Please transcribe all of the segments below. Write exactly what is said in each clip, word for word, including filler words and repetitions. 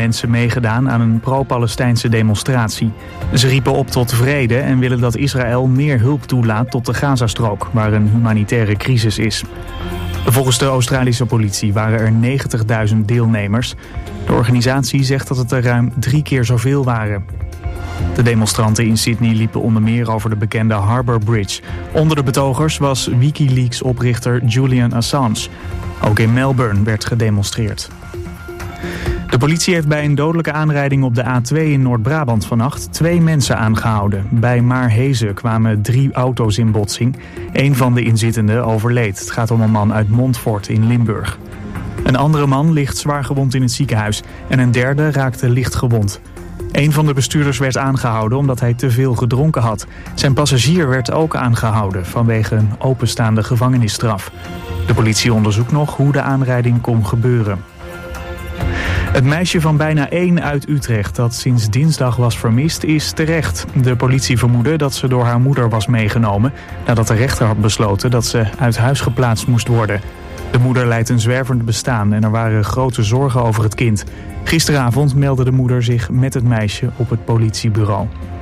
mensen meegedaan aan een pro-Palestijnse demonstratie. Ze riepen op tot vrede en willen dat Israël meer hulp toelaat tot de Gazastrook, waar een humanitaire crisis is. Volgens de Australische politie waren er negentigduizend deelnemers. De organisatie zegt dat het er ruim drie keer zoveel waren. De demonstranten in Sydney liepen onder meer over de bekende Harbour Bridge. Onder de betogers was Wikileaks-oprichter Julian Assange. Ook in Melbourne werd gedemonstreerd. De politie heeft bij een dodelijke aanrijding op de A twee in Noord-Brabant vannacht twee mensen aangehouden. Bij Maarhezen kwamen drie auto's in botsing. Eén van de inzittenden overleed. Het gaat om een man uit Montfort in Limburg. Een andere man ligt zwaargewond in het ziekenhuis en een derde raakte licht gewond. Een van de bestuurders werd aangehouden omdat hij te veel gedronken had. Zijn passagier werd ook aangehouden vanwege een openstaande gevangenisstraf. De politie onderzoekt nog hoe de aanrijding kon gebeuren. Het meisje van bijna één uit Utrecht dat sinds dinsdag was vermist is terecht. De politie vermoedde dat ze door haar moeder was meegenomen nadat de rechter had besloten dat ze uit huis geplaatst moest worden. De moeder leidt een zwervend bestaan en er waren grote zorgen over het kind. Gisteravond meldde de moeder zich met het meisje op het politiebureau.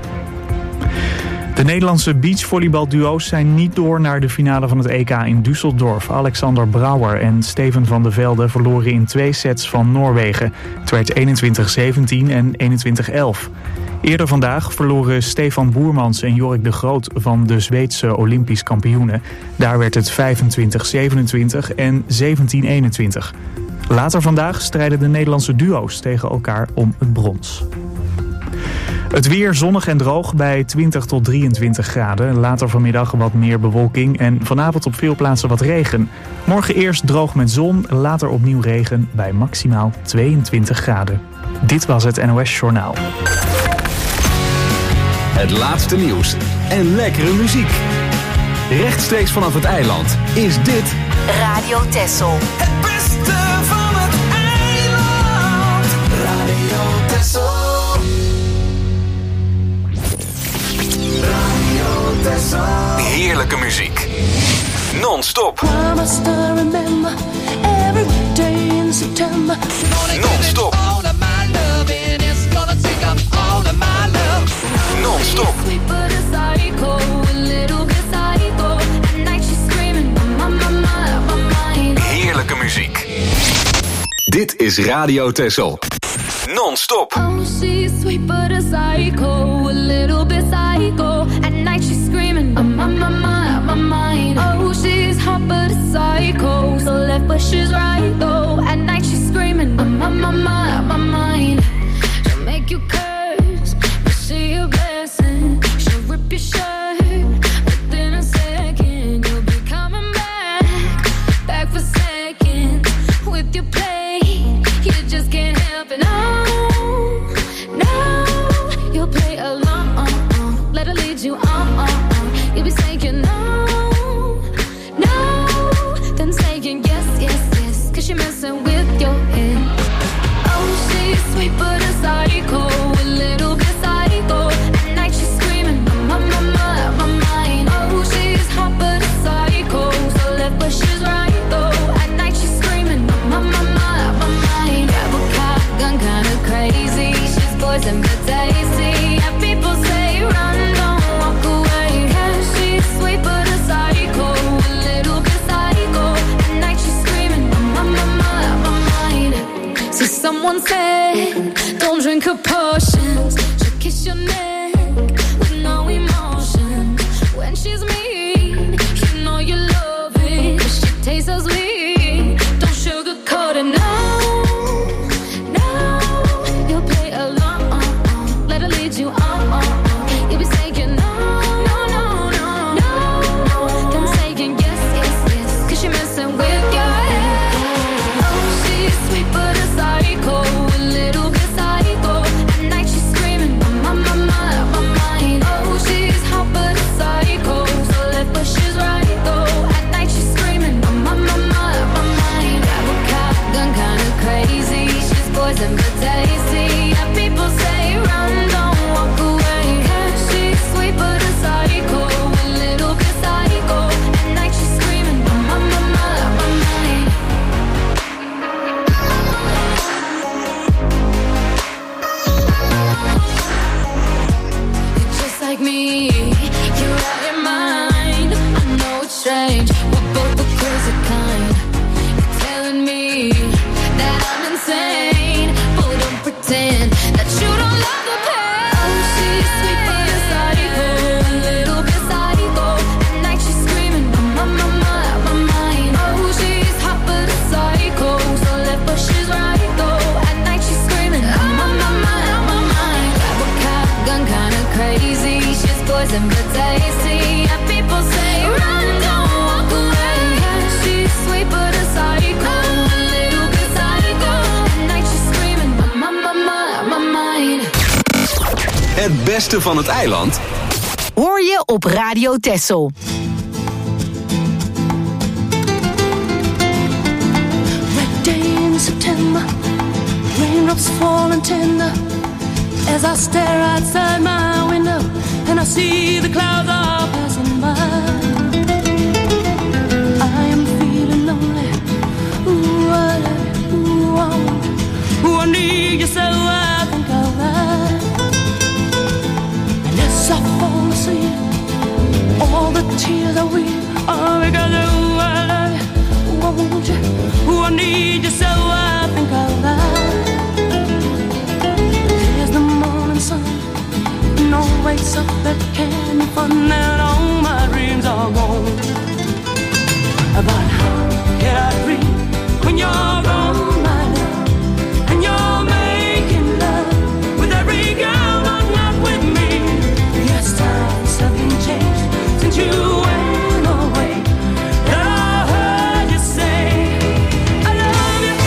De Nederlandse beachvolleybalduo's zijn niet door naar de finale van het E K in Düsseldorf. Alexander Brouwer en Steven van de Velde verloren in twee sets van Noorwegen. Het werd eenentwintig zeventien en eenentwintig elf. Eerder vandaag verloren Stefan Boermans en Jorik de Groot van de Zweedse Olympisch kampioenen. Daar werd het vijfentwintig zevenentwintig en zeventien eenentwintig. Later vandaag strijden de Nederlandse duo's tegen elkaar om het brons. Het weer zonnig en droog bij twintig tot drieëntwintig graden. Later vanmiddag wat meer bewolking en vanavond op veel plaatsen wat regen. Morgen eerst droog met zon, later opnieuw regen bij maximaal tweeëntwintig graden. Dit was het N O S Journaal. Het laatste nieuws en lekkere muziek. Rechtstreeks vanaf het eiland is dit Radio Texel. Het beste van het eiland. Radio Texel. Radio Texel. heerlijke muziek. Non-stop. Non-stop. Non-stop. Heerlijke muziek. Dit is Radio Texel. Non-stop. Oh, she's sweet but a psycho, a little bit psycho. At night she's screaming, I'm on my mind, my mind. Oh, she's hot but a psycho, so left but she's right though. At night she's screaming, I'm on my mind, my mind. She'll make you curse, but she a blessing. She'll rip your shirt within a second. You'll be coming back, back for seconds with your play. You just can't help it. No. Let her lead you on, on, on. You'll be saying no, no, then saying yes, yes, yes. Cause you're messing with your head. Oh, she's sweet but a psycho, a little bit psycho. At night she's screaming, I'm on my mind, my mind. Oh, she's hot but a psycho, so left but she's right though. At night she's screaming, I'm on my mind, my mind. Grab a cop gun, kinda crazy. She's poison but tasty. And people say run. Someone said, don't drink her potions. She'll kiss your neck with no emotion. When she's mean, you know you love it. She tastes so sweet, don't sugarcoat it, no, no. You'll play along, let her lead you on. You'll be saying no, no, no, no, no. Then saying yes, yes, yes, cause you're messing with your head. Oh, she's sweet but a psycho, a little bit psycho. At night she's screaming, I'm on my mind, my mind. Oh, she's hot but a psycho, so left but she's right though. At night she's screaming, I'm on my mind, my mind. Grab a cop gun, kinda crazy. She's poison but tasty. And people say run, don't walk away. Cause she's sweet but a psycho, a little bit psycho. At night she's screaming, I'm on my mind, my mind. take me. You're out your mind. I know it's strange. We're both the crazy kind. You're telling me that I'm insane, but don't pretend that you don't love the pain. Oh, she's sweet but a psycho, a little bit psycho. At night she's screaming, my, my, my, my mind. Oh, she's hot but a psycho, so left but she's right though. At night she's screaming, my, my, my, my mind. Grab a cop gun, kinda crazy. She's poison but tasty. And people say, run, don't walk away. She's sweet but a psycho, a little bit psycho. At night she's screaming, my, my, my, my mind. Het beste van het eiland Hoor je op Radio Texel. Red day in September, raindrops falling tender. As I stare outside my window and I see the clouds are passing by. I am feeling lonely. Ooh, I love you. Ooh, I want you. Ooh, I need you so I think I'll lie. And as I fall asleep, all the tears I weep are because ooh, I love you. Ooh, I want you. Ooh, I need you so I think I'll lie. There's the morning sun, no wakes up that candy fun, and all my dreams are gone. But how can I dream when you're gone, my love, and you're making love with every girl, but not with me? Yes, times have been changed since you went away. And I heard you say, I love you.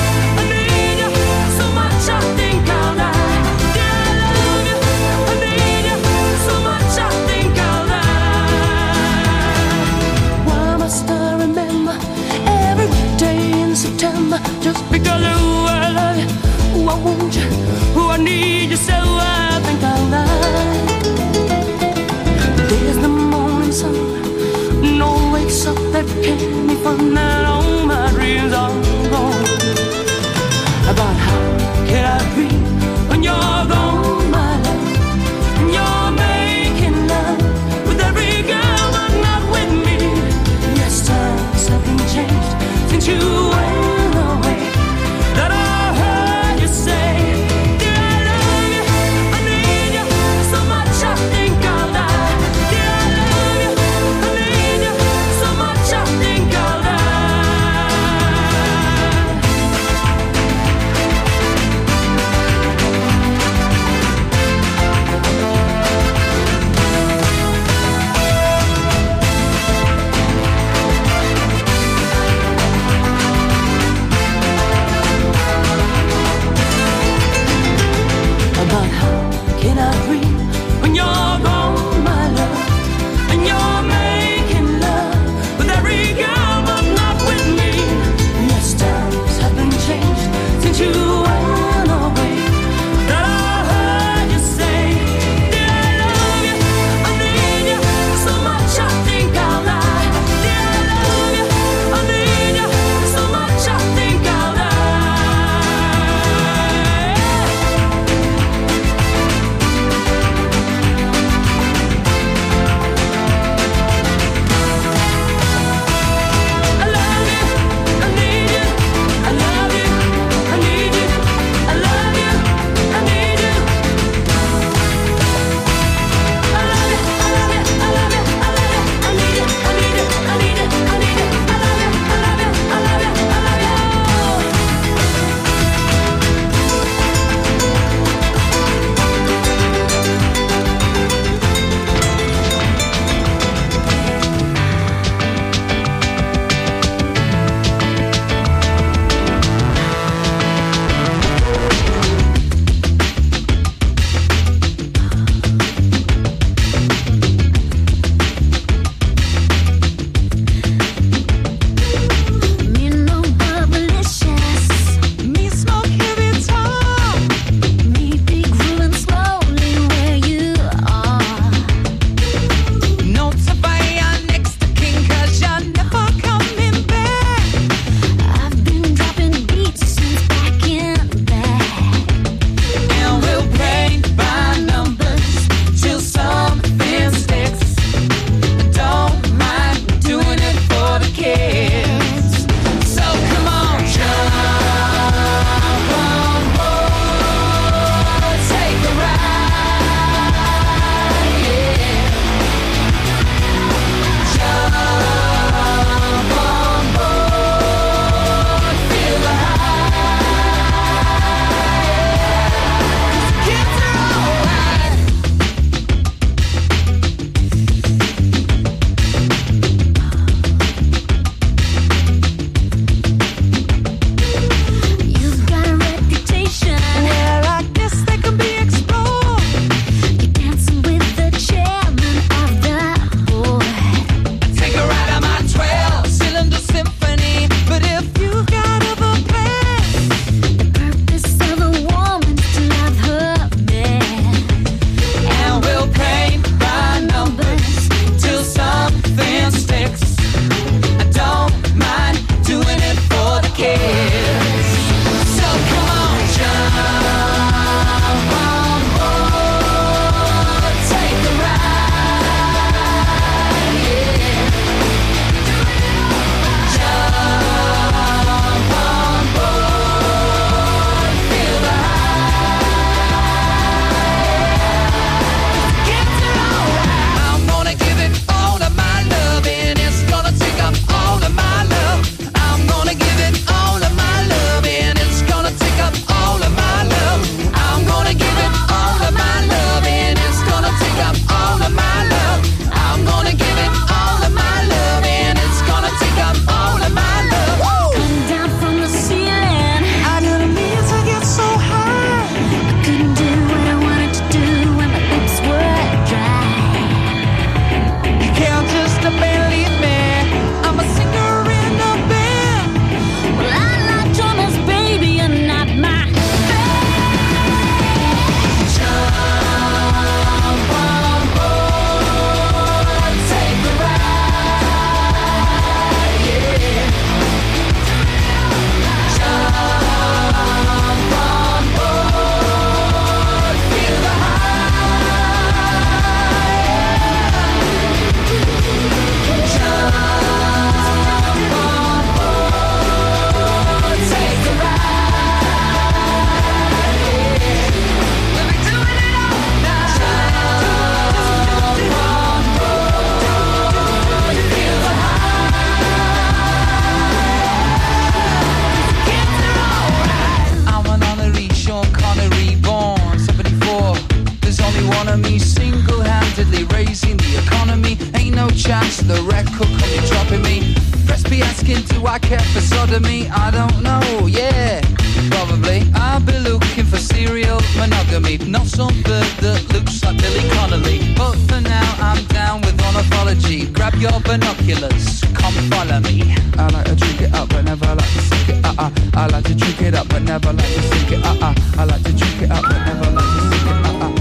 the record company dropping me. Press be asking, do I care for sodomy? I don't know, yeah, probably. I'll be looking for serial monogamy, not some bird that looks like Billy Connolly. But for now, I'm down with ornithology. Grab your binoculars, come follow me. I like to drink it up, but never like to sink it, uh-uh. I like to drink it up, but never like to sink it, uh-uh. I like to drink it up, but never like to sink it, uh-uh.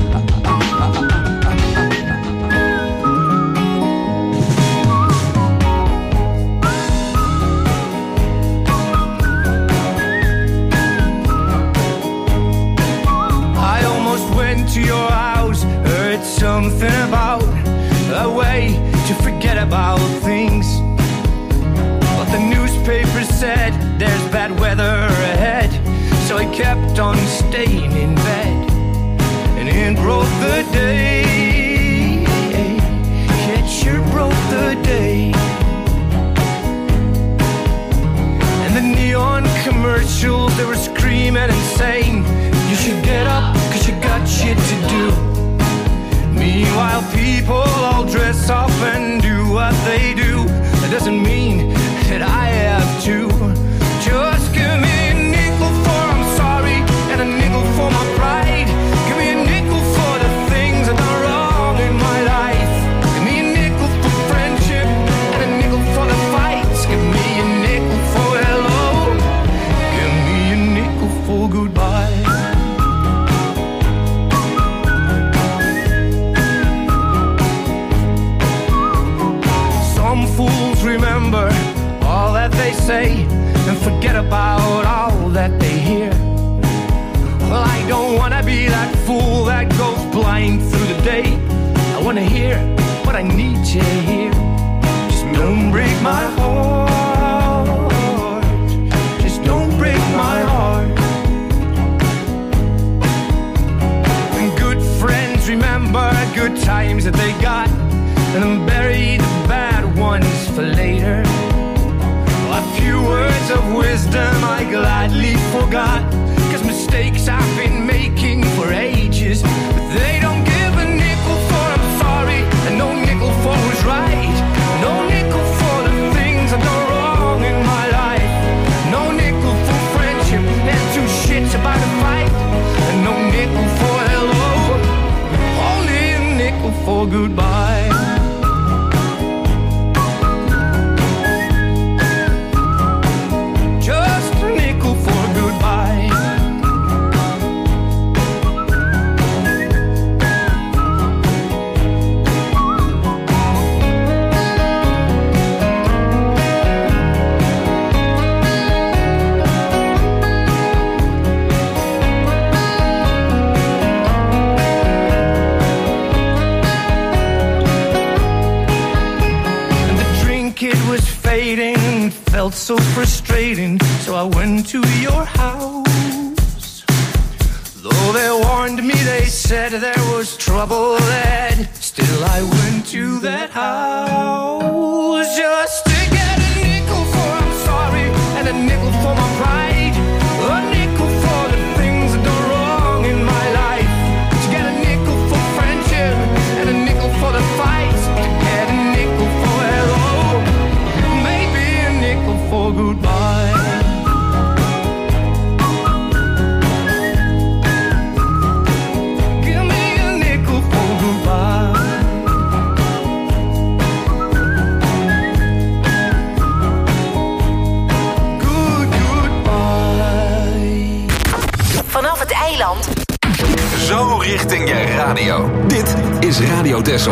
To your house, heard something about a way to forget about things. But the newspaper said there's bad weather ahead, so I kept on staying in bed. And it broke the day. It sure broke the day. And the neon commercials, they were screaming and saying, you should get up, cause you got shit to do. Meanwhile, people all dress up and do what they do. That doesn't mean that I have to. Just give me a nickel for I'm sorry, and a nickel for my pride. Give me a nickel for the things I've done wrong in my life. Give me a nickel for friendship, and a nickel for the fights. Give me a nickel for hello. Give me a nickel for goodbye. Fools remember all that they say and forget about all that they hear. Well, I don't wanna be that fool that goes blind through the day. I wanna hear what I need to hear. Just don't break my heart. Just don't break my heart. And good friends remember good times that they got, and then bury the bad ones for later. A few words of wisdom I gladly forgot, cause mistakes I've been making for ages. But they don't give a nickel for I'm sorry, and no nickel for who's right. No nickel for the things I've done wrong in my life. No nickel for friendship, and two shits about a fight. And no nickel for hello, only a nickel for goodbye. Felt so frustrating, so I went to your house. Though they warned me, they said there was trouble ahead, still I went to that house just to get a nickel for I'm sorry, and a nickel for my pride. A nickel for the things I've done wrong in my life. To get a nickel for friendship, and a nickel for the fights. To get a nickel for hello, for goodbye. Give me a nickel for goodbye. Good goodbye. Vanaf het eiland. Zo richting je radio. Dit is Radio Texel.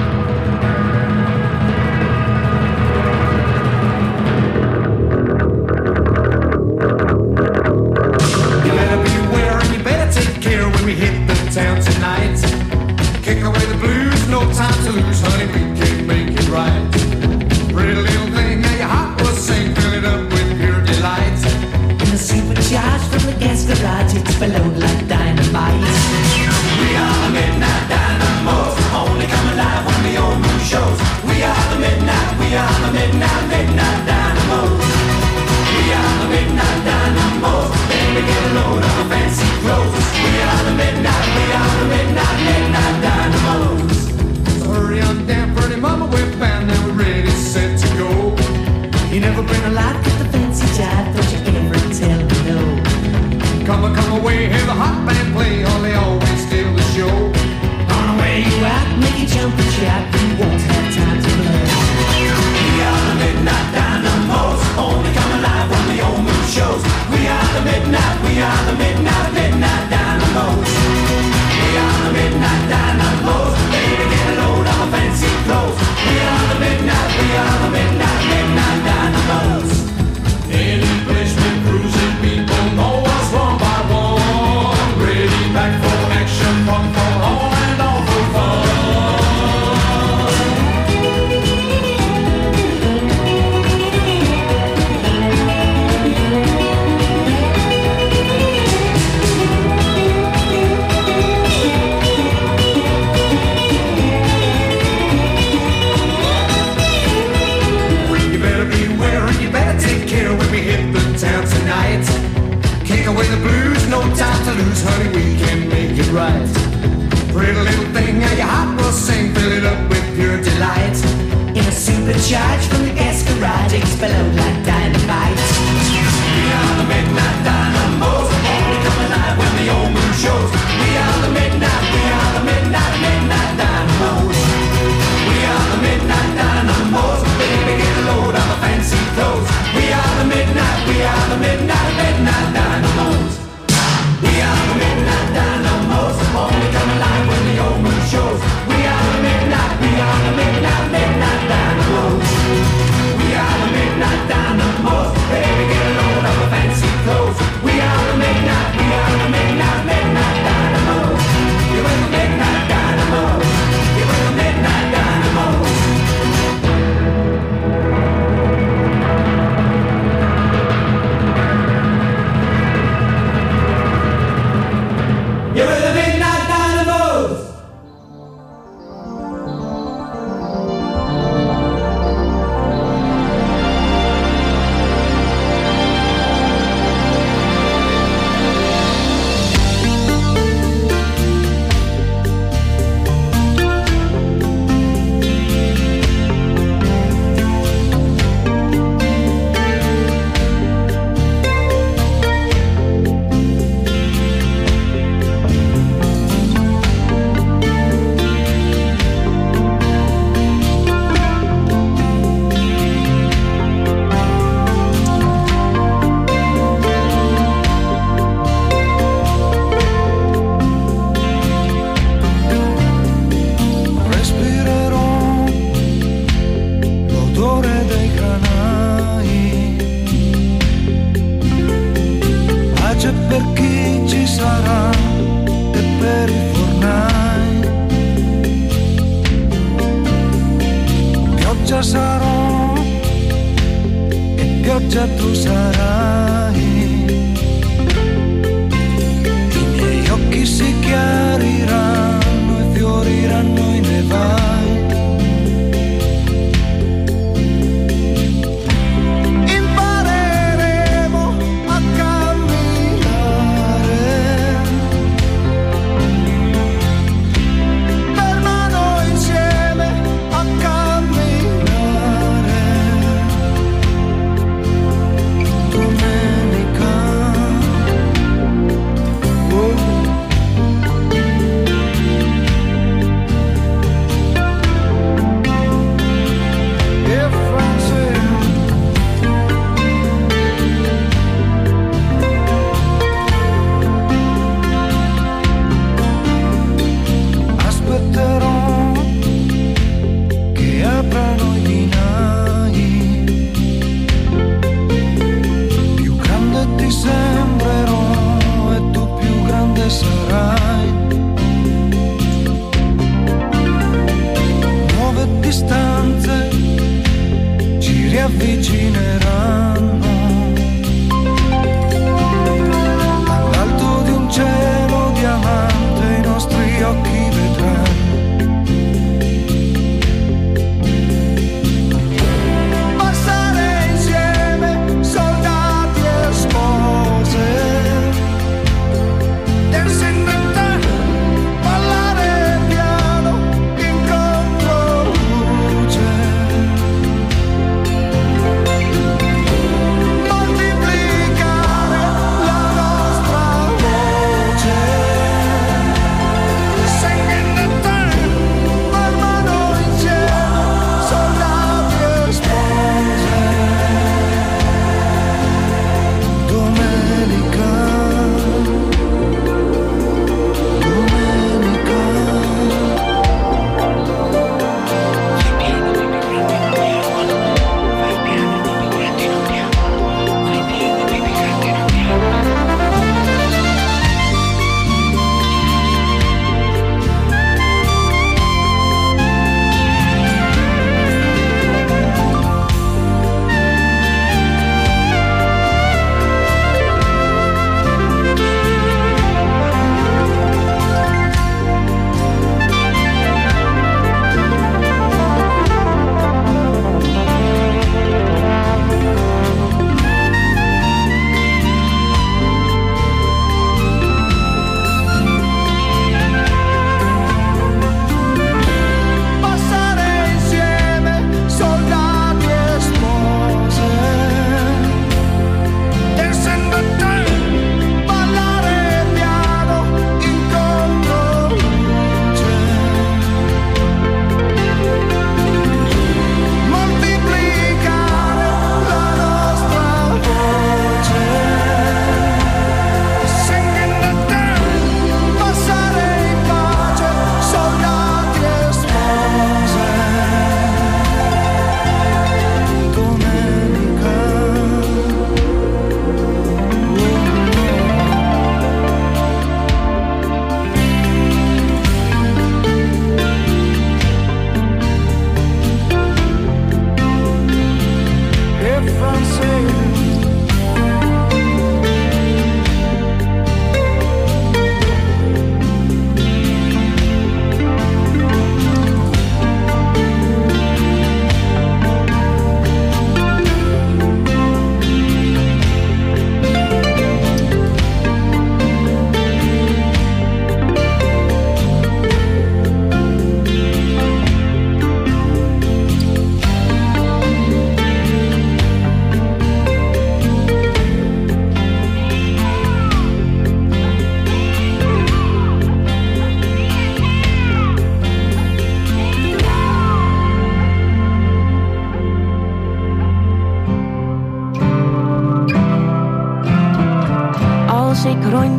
Town tonight, kick away the blues, no time to lose, honey, we can make it right. Pretty little thing, now your heart will sing, fill it up with pure delight. In the supercharged from the gas garage, it's explode like dynamite. We are the midnight dynamos, only come alive when we the midnight, midnight dynamos. We are the midnight dynamos. Baby, get a load of my fancy clothes. We are the midnight, we are the midnight, midnight dynamos. Any place with cruising people know us one by one. Ready back for action, fun for all and all for fun. You better beware and you better take care when we hit the town tonight. Kick away the blues, no time to lose, honey, we can make it right. Pretty little thing, how your heart will sing, fill it up with pure delight. In a supercharged from the gas garage, explode like dynamite. We are the midnight dynamos, only come alive when the old moon shows. We are the midnight, we are the midnight, midnight dynamos. We are the midnight dynamos, baby, get a load of my fancy clothes. We are the midnight, we are the midnight, midnight dynamos. We are the midnight dynamos, only come alive when the old moon shows. We are the midnight, we are the midnight, midnight dynamos. We are the midnight dynamos, baby, get a load of my fancy clothes. We are the midnight, we are the midnight, midnight dynamos. You're the midnight dynamos. You're the midnight dynamos. You're the midnight dynamos. Respirerò l'odore dei granai. Pace per chi ci sarà e per i fornai. Pioggia sarò e pioggia tu sarai. I miei occhi si chiariranno e fioriranno i nevai. Impareremo a camminare per mano insieme a camminare. Domenica, oh. Aspetterò che aprano i binai. Più grande ti sembrerò e tu più grande sarai. Nuove distanze ci riavvicineranno all'alto di un cielo diamante, i nostri occhi vedranno. Passare insieme soldati e spose, dancing in the ballare piano in controluce.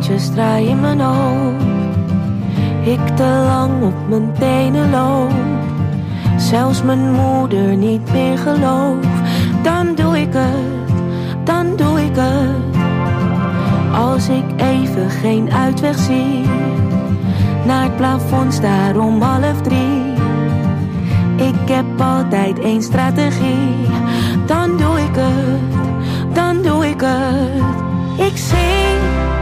lijntjes draai in mijn hoofd. Ik te lang op mijn tenen loop, zelfs mijn moeder niet meer geloof. Dan doe ik het, dan doe ik het. Als ik even geen uitweg zie, naar het plafond staar om half drie. Ik heb altijd één strategie. Dan doe ik het, dan doe ik het. Ik zing,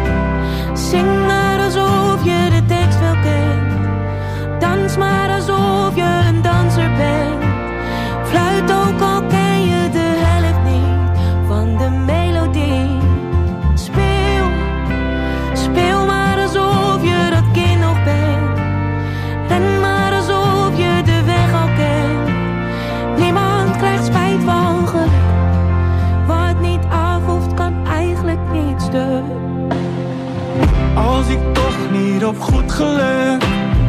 zing maar alsof je de tekst wel kent. Dans maar alsof je een danser bent. Fluit ook al ken je de helft niet van de melodie. Speel, speel maar alsof je dat kind nog bent. Ren maar alsof je de weg al kent. Niemand krijgt spijt van geluk. Wat niet af hoeft kan eigenlijk niet stuk. Als ik toch niet op goed geluk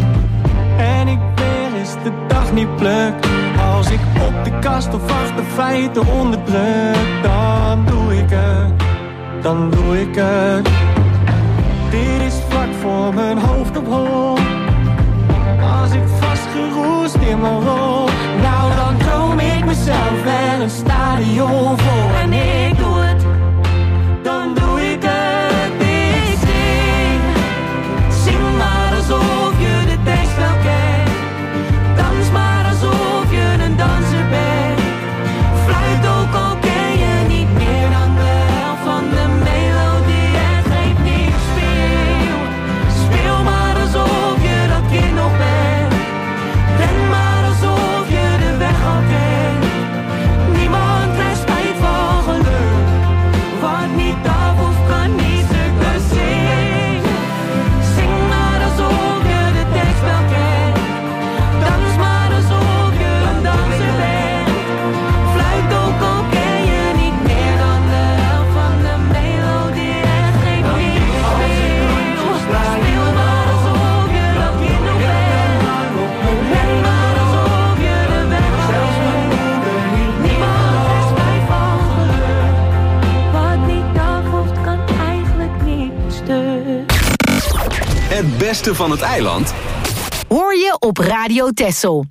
en ik weer eens de dag niet pluk. Als ik op de kast of achter feiten onderdruk, dan doe ik het, dan doe ik het. Dit is vlak voor mijn hoofd op hol. Als ik vastgeroest in mijn rol, nou dan droom ik mezelf wel een stadion vol. En ik doe het, dan doe ik het. Ik zing, zing maar alsof je de tekst wel kent. Dans maar alsof je een danser bent. Fluit ook al ken je niet meer dan de helft van de melodie. En geef niet, speel, speel maar alsof je dat kind nog bent. Ren maar alsof je de weg al kent. Niemand krijgt spijt van geluk. Wat niet af hoeft kan niet stuk. Dus zing, zing maar alsof je de tekst wel kent. Dans maar alsof je een danser bent. Fluit ook al ken je niet meer dan de helft van de melodie. En geef niet, speel, speel maar alsof je dat kind nog bent. Ren maar alsof je de weg al kent. Niemand krijgt spijt van geluk. Wat niet af hoeft kan eigenlijk niet stuk. Het beste van het eiland Hoor je op Radio Texel.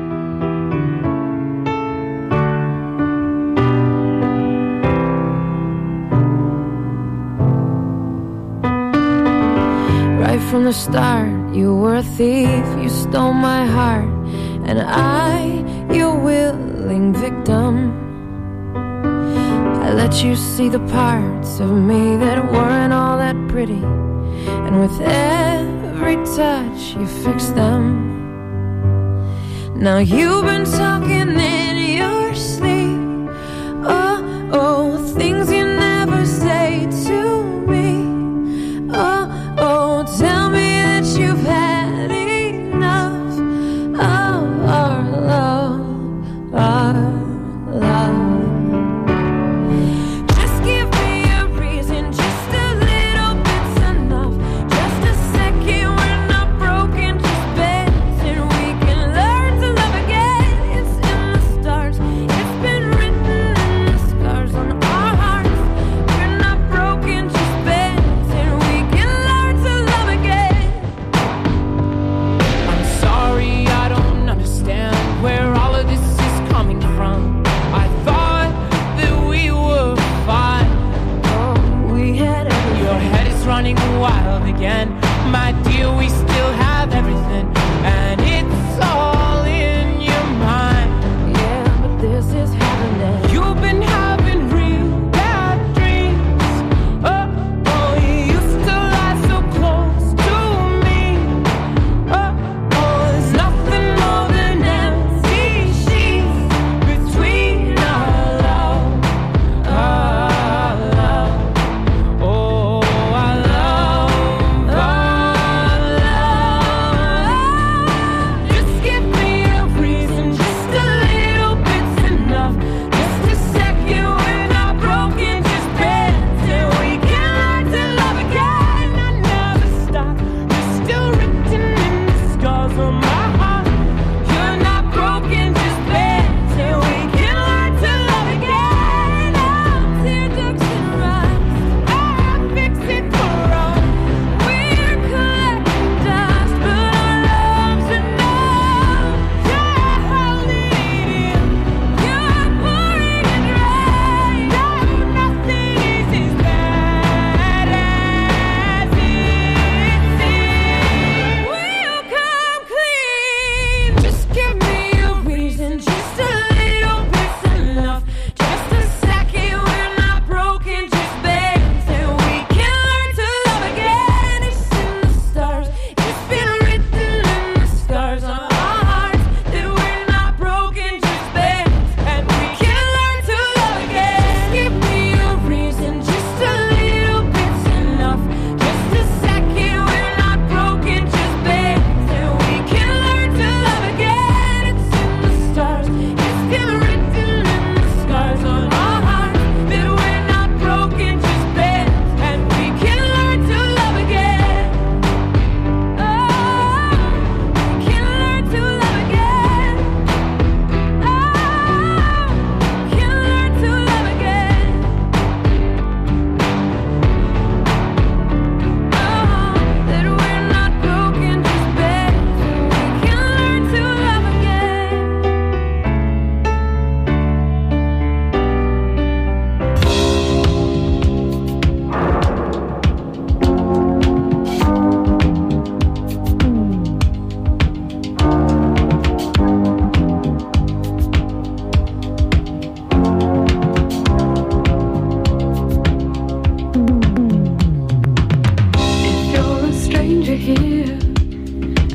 Right from the start, you were a thief, you stole my heart, and I, your willing victim. I let you see the parts of me that weren't all that pretty, and with every touch you fixed them. Now you've been talking in your sleep, oh, oh, things you never say to me. Oh, oh, tell me that you've had enough of our love, our love. Just give me a reason, just a little bit's enough. Just a second, we're not broken, just bends, and we can learn to love again. It's in the stars.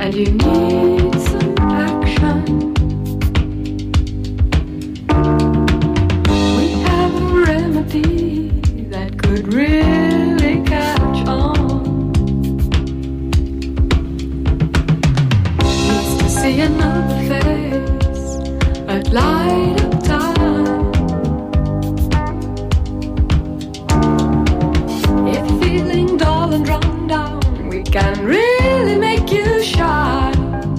and you need some action. We have a remedy that could really catch on. Needs to see another face at light of time. If feeling dull and run down, we can really make you shine.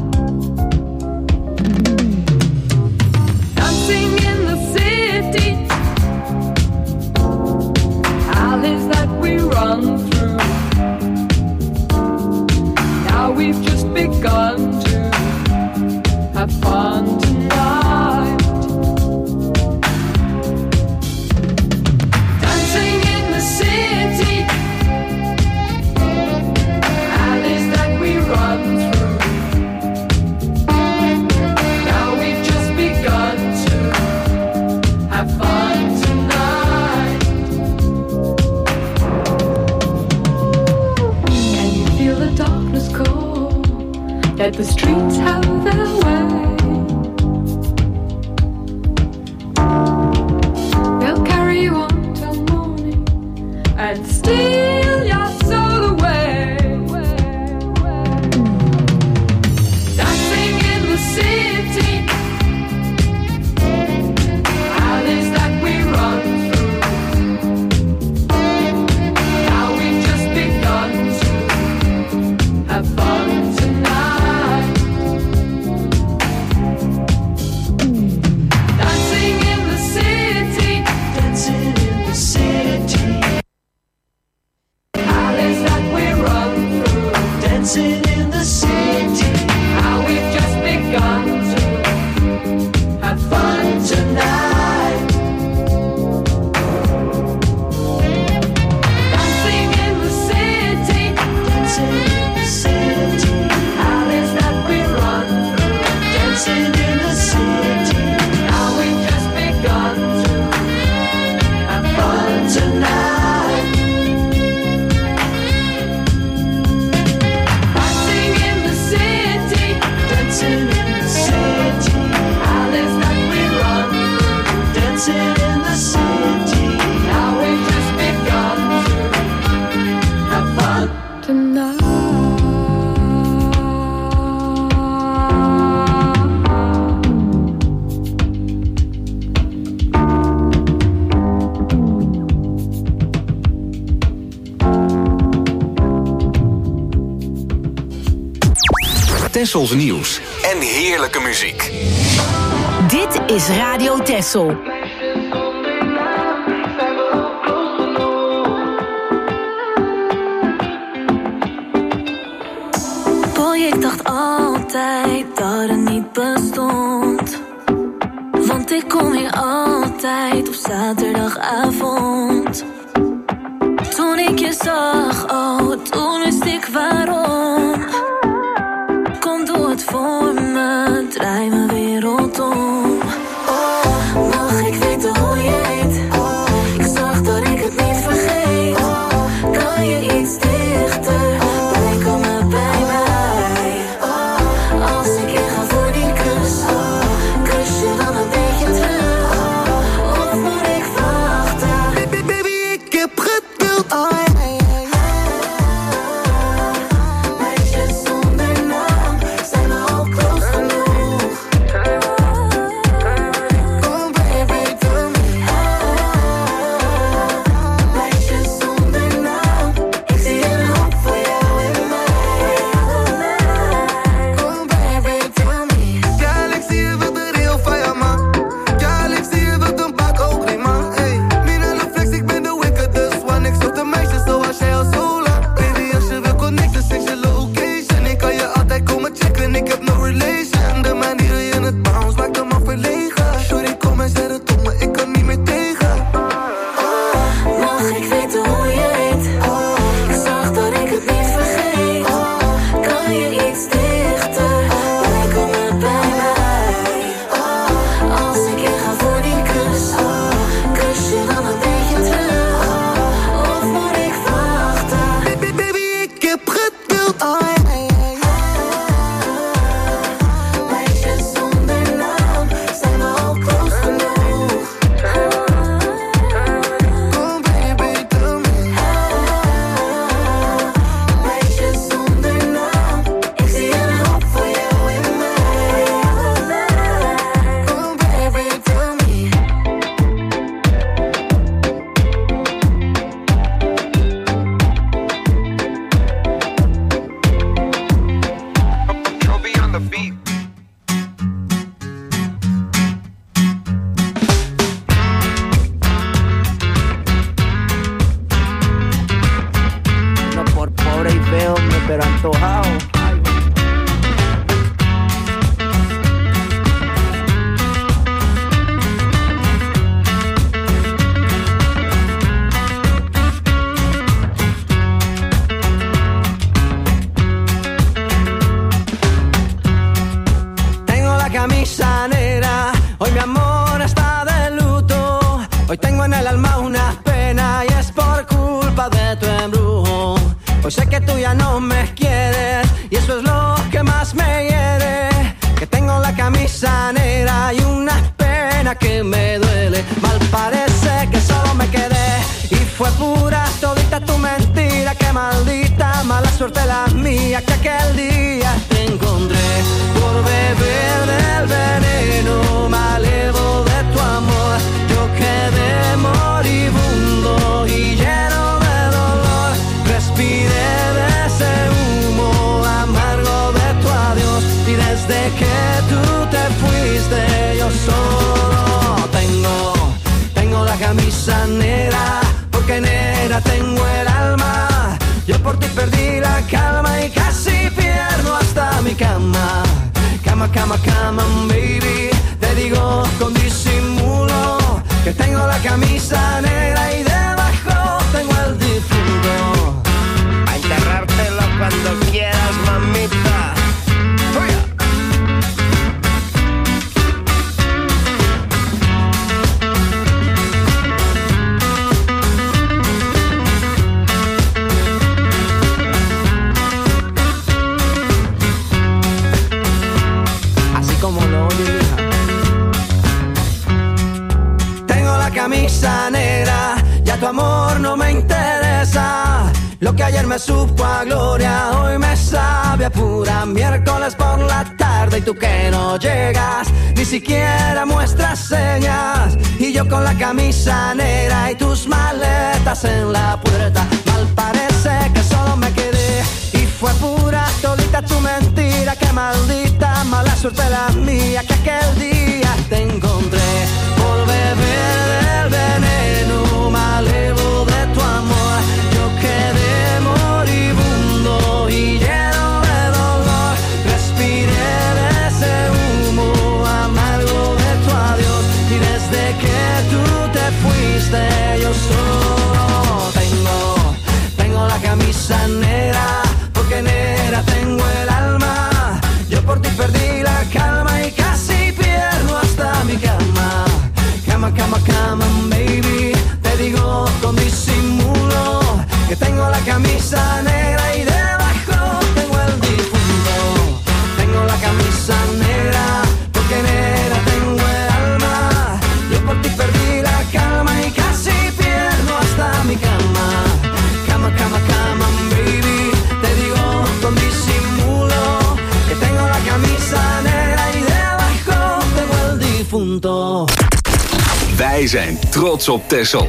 Dancing in the city, alleys that we run through. Now we've just begun to have fun tonight. Dancing in the city, alleys that we run through. Now we've just begun to have fun tonight. Can you feel the darkness call? Let the streets have their way. They'll carry you on till morning and steal your soul away. Dancing in the city, alleys that we run through. Now we've just begun to have fun tonight. Dancing in the city, dancing in the city. Alleys that we run through, dancing in the city. Now we've just begun to have fun tonight. Dancing in the city, dancing in the city. Alleys that we run through, dancing in the city. Now we've just begun to have fun tonight. Dancing in the city, dancing in the city. Alleys that we run through, dancing in the city. Now we've just begun to have fun tonight. Tessels nieuws en heerlijke muziek. Dit is Radio Tessel. Boy, ik dacht altijd dat het niet bestond. Want ik kom hier altijd op zaterdagavond. Toen ik je zag, oh, toen wist ik waarom. Kom, doe het voor me, draai mijn wereld om. Oh, mag ik weten hoe je heet? Ik zag dat ik het niet vergeet. Kan je iets dichter bij komen bij mij? Als ik inga voor die kus, kus je dan een beetje terug? Of moet ik wachten? Baby, baby, ik heb geduld. Oh, ja, ja, ja. Meisjes zonder naam zijn me al close genoeg. Oh, baby, tell me. Meisjes zonder naam, ik zie een hoop voor jou en mij. Oh, baby, tell me. Girl, ik zie je wilt een reel van je man. Girl, ik zie je wilt een pak ook niet, man. Ey, mina de flex, ik ben de wickedest one. Ik zoek de meisjes zoals jij al zo lang. Baby, als je wil connecten, zeg je location. Ik kan je altijd komen checken, ik heb no relation. De manier je het bounce maakt hem al verlegen. Shorty, kom en zet het op me, ik kan niet meer tegen. Mag ik weten hoe je heet? Ik zag dat ik het niet vergeet. Kan je iets dichter bij komen bij mij? Als ik inga voor die kus, kus je dan een beetje terug? Of moet ik wachten? Baby, baby, ik heb geduld. Oh, ja, ja, ja. Hoy mi amor está de luto. Hoy tengo en el alma una pena y es por culpa de tu embrujo. Hoy sé que tú ya no me quieres y eso es lo que más me hiere. Que tengo la camisa negra y una pena que me duele. Mal parece que solo me quedé y fue pura todita tu mentira. Que maldita mala suerte la mía que aquel día te encontré por beber del veneno malevo de tu amor. Yo quedé moribundo y lleno de dolor. Respiré de ese humo amargo de tu adiós y desde que tú te fuiste yo solo tengo, tengo la camisa negra porque negra tengo el alma. Yo por ti perdí la calma y casi pierdo hasta mi cama. Cama, cama, cama, baby. Te digo con disimulo que tengo la camisa negra y debajo tengo el difunto. A enterrártelo cuando quieras, mamita. ¡Fuya! Camisa negra, ya tu amor no me interesa. Lo que ayer me supo a gloria, hoy me sabe a pura miércoles por la tarde. Y tú que no llegas, ni siquiera muestras señas. Y yo con la camisa negra y tus maletas en la puerta. Mal parece que solo me quedé y fue pura todita tu mentira. Que maldita mala suerte la mía que aquel día te encontré por beber del veneno malevo de tu amor. Yo quedé moribundo y lleno de dolor. Respiré de ese humo amargo de tu adiós y desde que tú te fuiste yo solo tengo, tengo la camisa negra porque negra tengo el alma. Yo por ti perdí la calma y casi pierdo hasta mi cama. Cama, cama, cama, baby. Te digo con disimulo que tengo la camisa negra y debajo tengo el difunto. Tengo la camisa negra porque negra tengo el alma. Yo por ti perdí la calma y casi pierdo hasta mi cama. Cama, cama, cama, baby. Te digo con disimulo que tengo la camisa negra y debajo tengo el difunto. Wij zijn trots op Texel.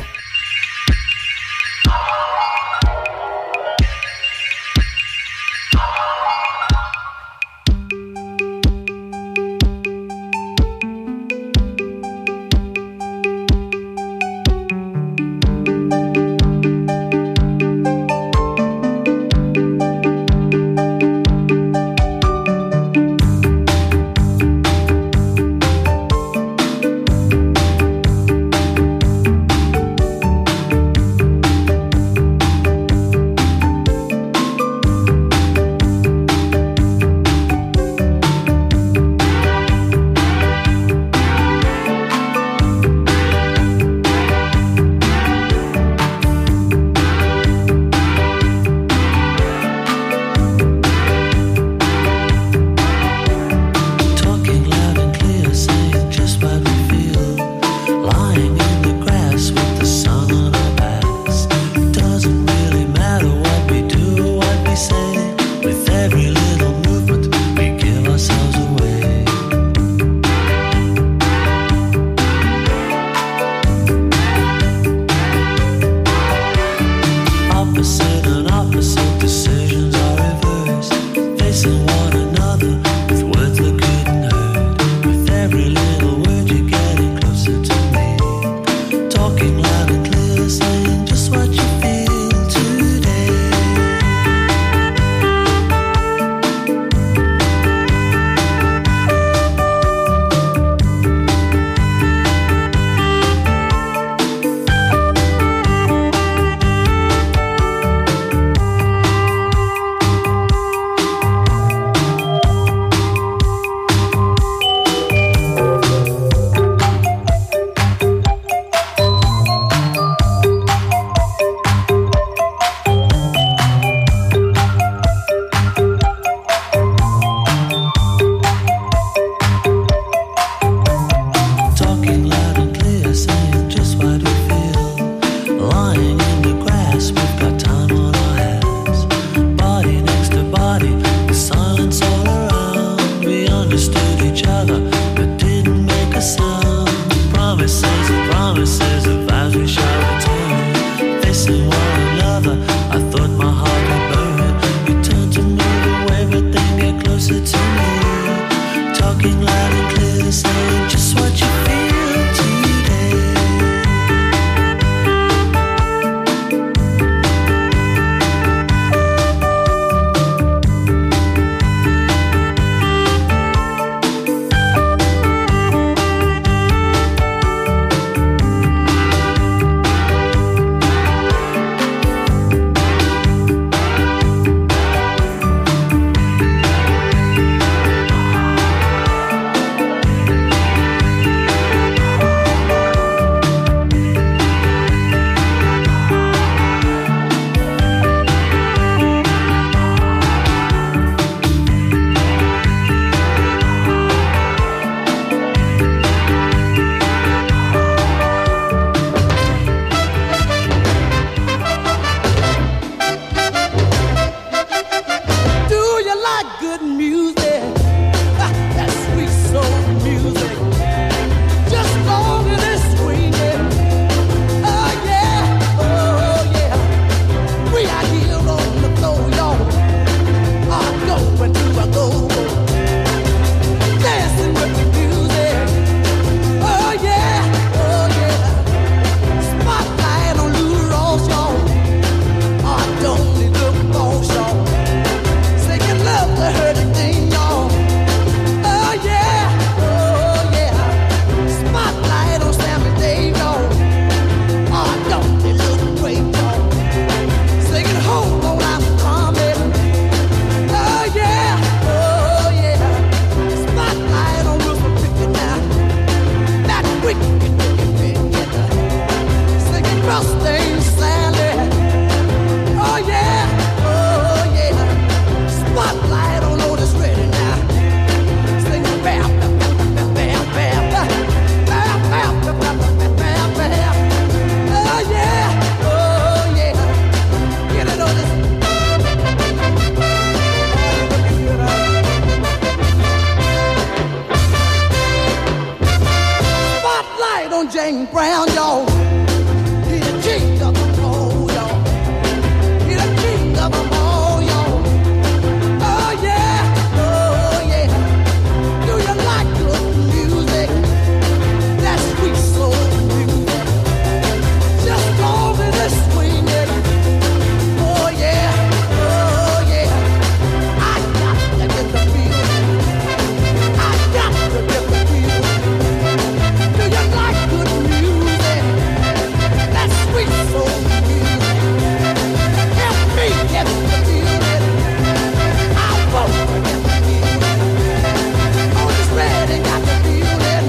and brown, y'all. He the king of them all, y'all. He the king of them all, y'all. Oh yeah, oh yeah. Do you like good music? That sweet soul music. Just call me this swing it. Oh yeah, oh yeah. I got to get the feeling. I got to get the feeling. Do you like good music? That sweet soul music. Help me get the feeling. I won't forget the feeling. On this ready, got the feeling.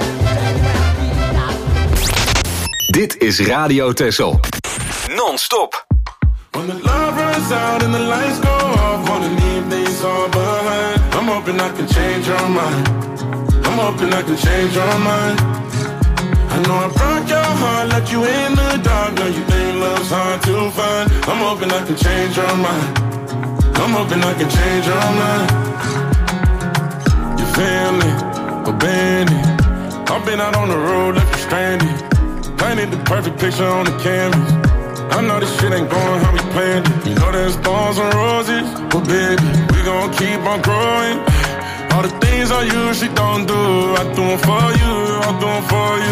Dit is Radio Texel. Non-stop. When the love runs out and the lights go off, wanna leave things all behind. I'm hoping I can change your mind. I'm hoping I can change your mind. I know I broke your heart, let you in the dark. Know you think love's hard to find. I'm hoping I can change your mind. I'm hoping I can change your mind. You feel me? Obey me. I've been out on the road, left you stranded. Painted the perfect picture on the canvas. I know this shit ain't going how we planned it. You know there's thorns and roses, but baby, we gon' keep on growing. All the things I usually don't do, I do them for you, I do them for you.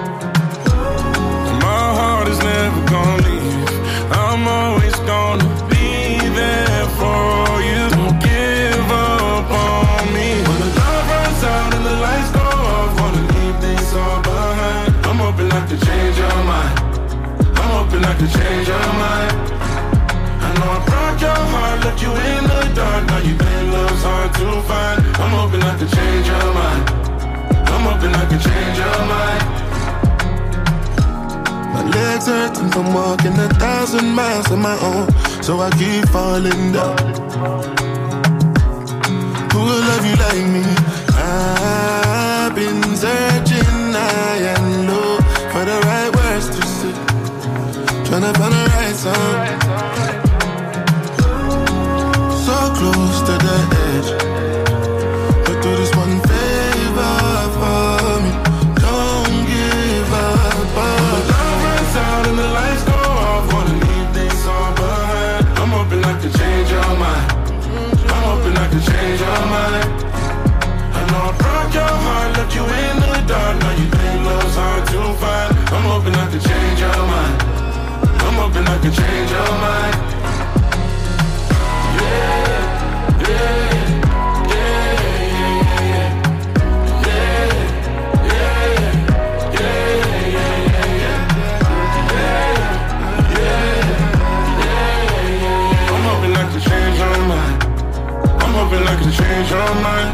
My heart is never gonna leave. I'm always gonna be there for you. Don't give up on me. When the love runs out and the lights go off, wanna leave things all behind. I'm hoping I can change your mind. I'm hoping I can change your mind. I know I broke your heart, left you in the dark. Now you think love's hard to find. I'm hoping I can change your mind. I'm hoping I can change your mind. My legs hurting from walking a thousand miles on my own, so I keep falling down. Who will love you like me? I've been searching high and low for the right words to say, tryna find the right song. So close to the edge, but do this one favor for me. Don't give up on me. The love runs out and the lights go off, wanna leave things all behind. I'm hoping I can change your mind. I'm hoping I can change your mind. I know I broke your heart, left you in the dark. Now you think love's hard to find. I'm hoping I can change your mind. I'm hoping I can change your mind. Yeah, yeah, yeah, yeah, yeah, yeah, yeah, yeah. I'm hoping I can change your mind. I'm hoping I can change your mind.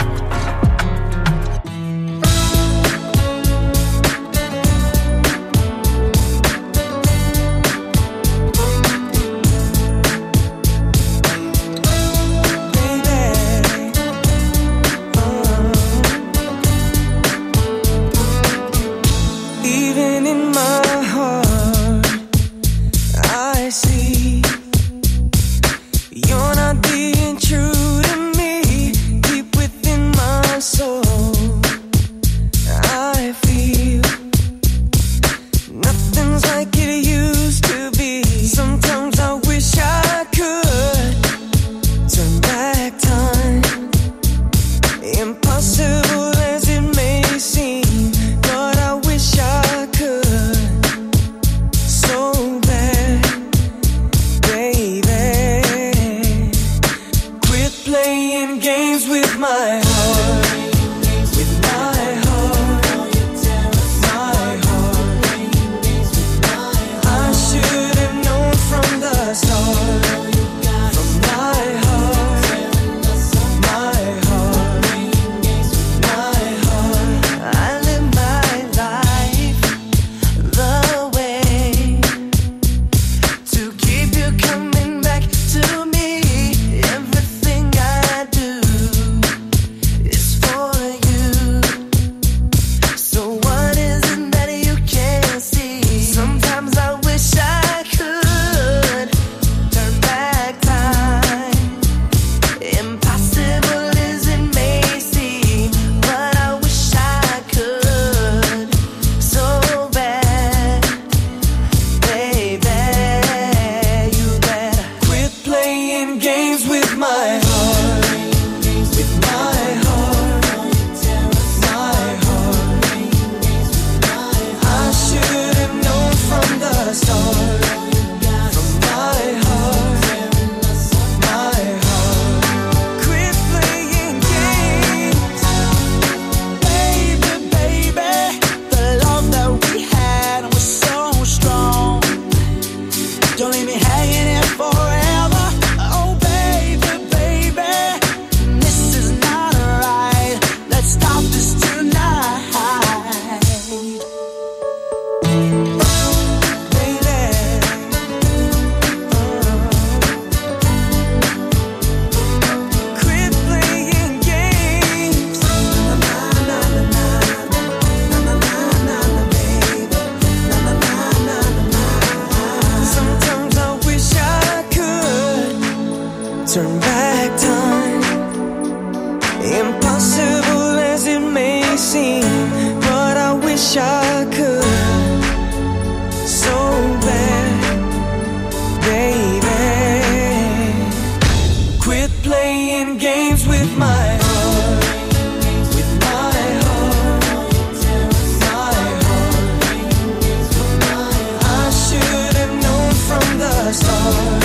Everything I do is wish I could so bad, baby. Quit playing games with my heart, with my heart, my heart. I should have known from the start.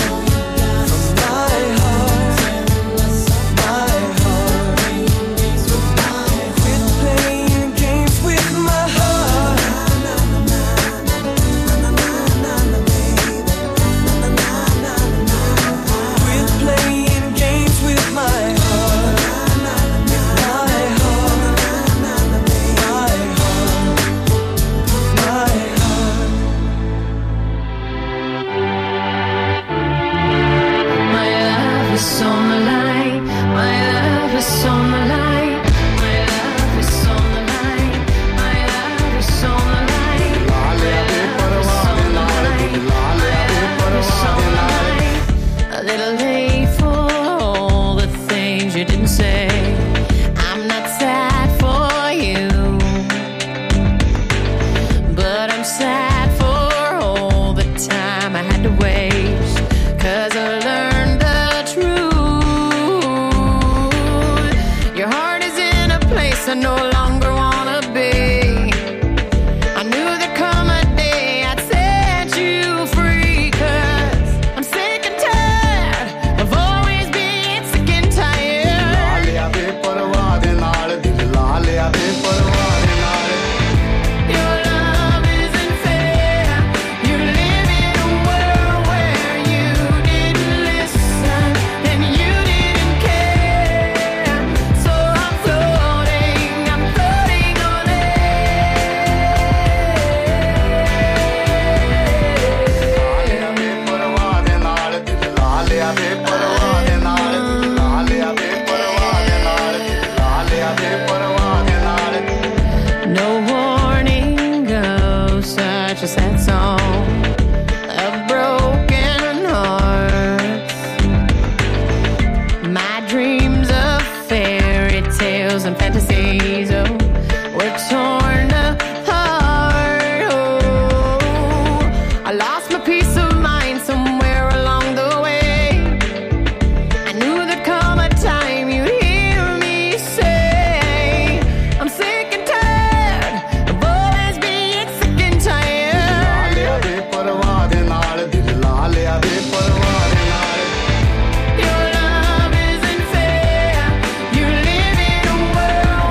Your love isn't fair. You live in a world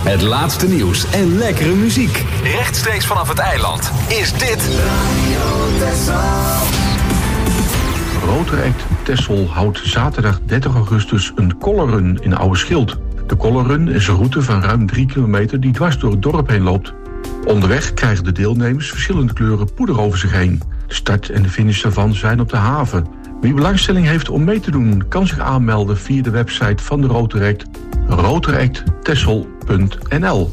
Het laatste nieuws en lekkere muziek. Rechtstreeks vanaf het eiland is dit Rotor Act Texel houdt zaterdag dertig augustus een colorrun in Oude Schild. De colorrun is een route van ruim drie kilometer die dwars door het dorp heen loopt. Onderweg krijgen de deelnemers verschillende kleuren poeder over zich heen. De start en de finish daarvan zijn op de haven. Wie belangstelling heeft om mee te doen, kan zich aanmelden via de website van de Rotor Act, rotaract texel punt n l.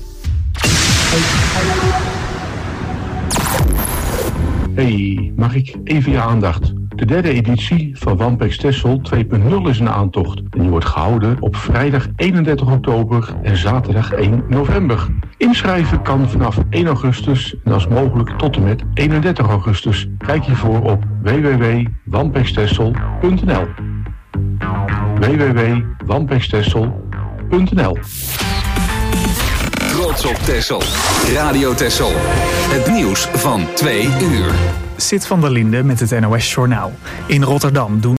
Hey, mag ik even je aandacht? De derde editie van Wampex Texel twee punt nul is een aantocht. En die wordt gehouden op vrijdag eenendertig oktober en zaterdag één november. Inschrijven kan vanaf één augustus en als mogelijk tot en met eenendertig augustus. Kijk hiervoor op w w w punt wampex texel punt n l. w w w punt wampex texel punt n l. Trots op Texel. Radio Texel. Het nieuws van twee uur. Sid van der Linde met het N O S Journaal. In Rotterdam doen